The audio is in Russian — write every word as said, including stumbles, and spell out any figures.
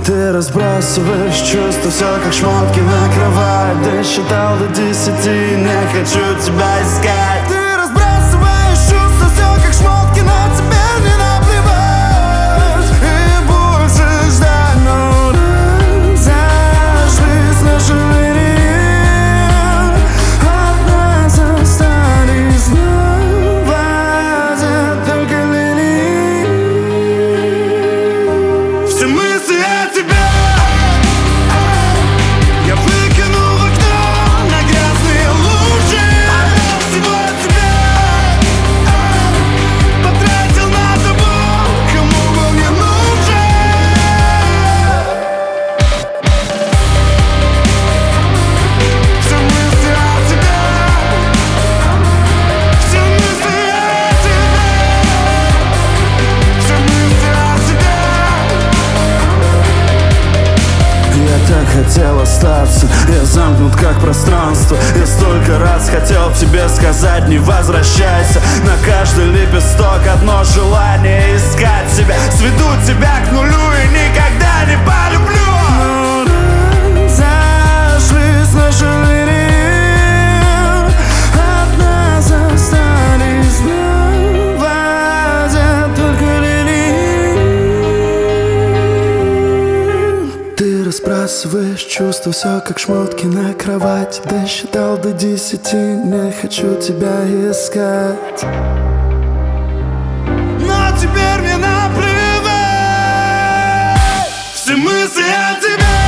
Ты разбрасываешь чувства, все как шмотки на кровать. Досчитал до десяти, не хочу тебя искать. Ты разбрасываешь чувства, все как шмотки, но теперь не наплевать. И больше ждать, но разошлись наши линии. От нас остались снова только линии. Все мысли о тебе я выкину в окно на грязные лужи. Всего тебя потратил на того, кому был не нужен. Все мысли о тебе, все мысли о тебе, все мысли о тебе. Я так хотел остаться, я замкнут как пространство. Я столько раз хотел тебе сказать: не возвращайся. На каждый лепесток одно желание — искать себя. Сведу тебя к нулю и никогда не полюблю. Но разошлись наши линии. От нас остались снова только линии. Ты разбрасываешь чувства, все как шмотки на кровать. Досчитал до десяти, не хочу тебя искать. Но теперь мне наплевать. Все мысли о тебе